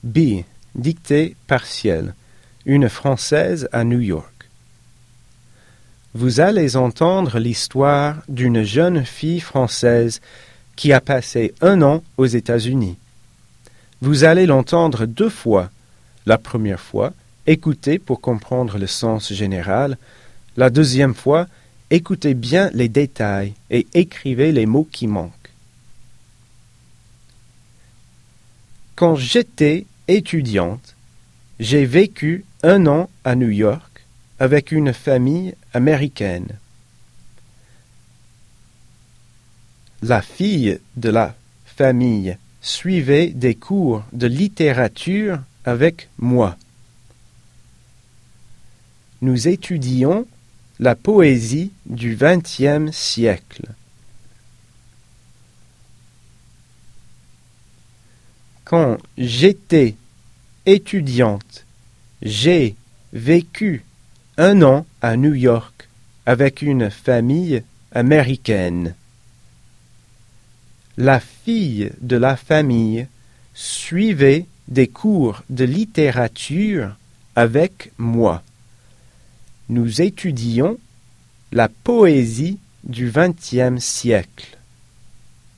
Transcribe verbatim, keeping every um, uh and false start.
B. Dictée partielle. Une Française à New York. Vous allez entendre l'histoire d'une jeune fille française qui a passé un an aux États-Unis. Vous allez l'entendre deux fois. La première fois, écoutez pour comprendre le sens général. La deuxième fois, écoutez bien les détails et écrivez les mots qui manquent. Quand j'étais étudiante, j'ai vécu un an à New York avec une famille américaine. La fille de la famille suivait des cours de littérature avec moi. Nous étudions la poésie du vingtième siècle. Quand j'étais étudiante, j'ai vécu un an à New York avec une famille américaine. La fille de la famille suivait des cours de littérature avec moi. Nous étudions la poésie du vingtième siècle.